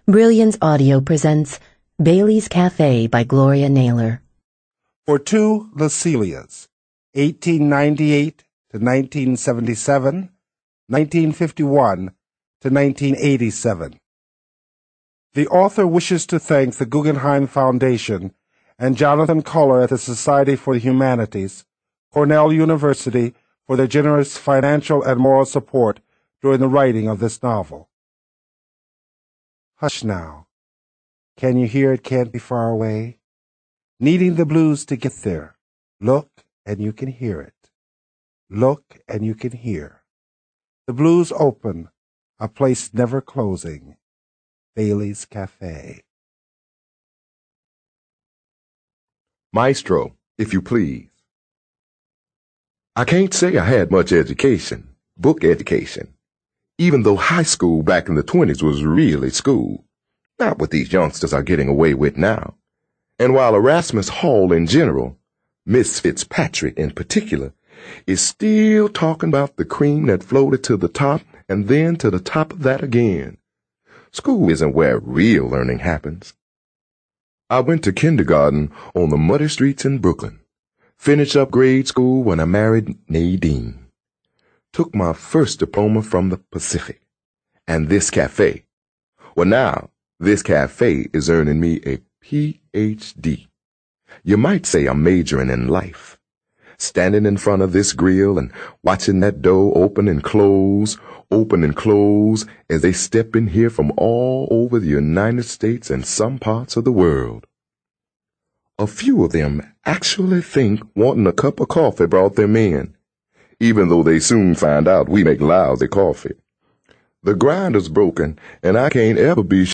Brilliance Audio presents Bailey's Cafe by Gloria Naylor. For Two Lucilias, 1898 to 1977, 1951 to 1987. The author wishes to thank the Guggenheim Foundation and Jonathan Culler at the Society for the Humanities, Cornell University, for their generous financial and moral support during the writing of this novel. Hush now. Can you hear it can't be far away? Needing the blues to get there. Look and you can hear it. Look and you can hear. The blues open, a place never closing. Bailey's Cafe. Maestro, if you please. I can't say I had much education, book education, even though high school back in the 20s was really school, not what these youngsters are getting away with now. And while Erasmus Hall in general, Miss Fitzpatrick in particular, is still talking about the cream that floated to the top and then to the top of that again, school isn't where real learning happens. I went to kindergarten on the muddy streets in Brooklyn, finished up grade school when I married Nadine, took my first diploma from the Pacific, and this cafe. Well, now, this cafe is earning me a Ph.D. You might say I'm majoring in life, standing in front of this grill and watching that dough open and close as they step in here from all over the United States and some parts of the world. A few of them actually think wanting a cup of coffee brought them in, even though they soon find out we make lousy coffee. The grinder's broken, and I can't ever be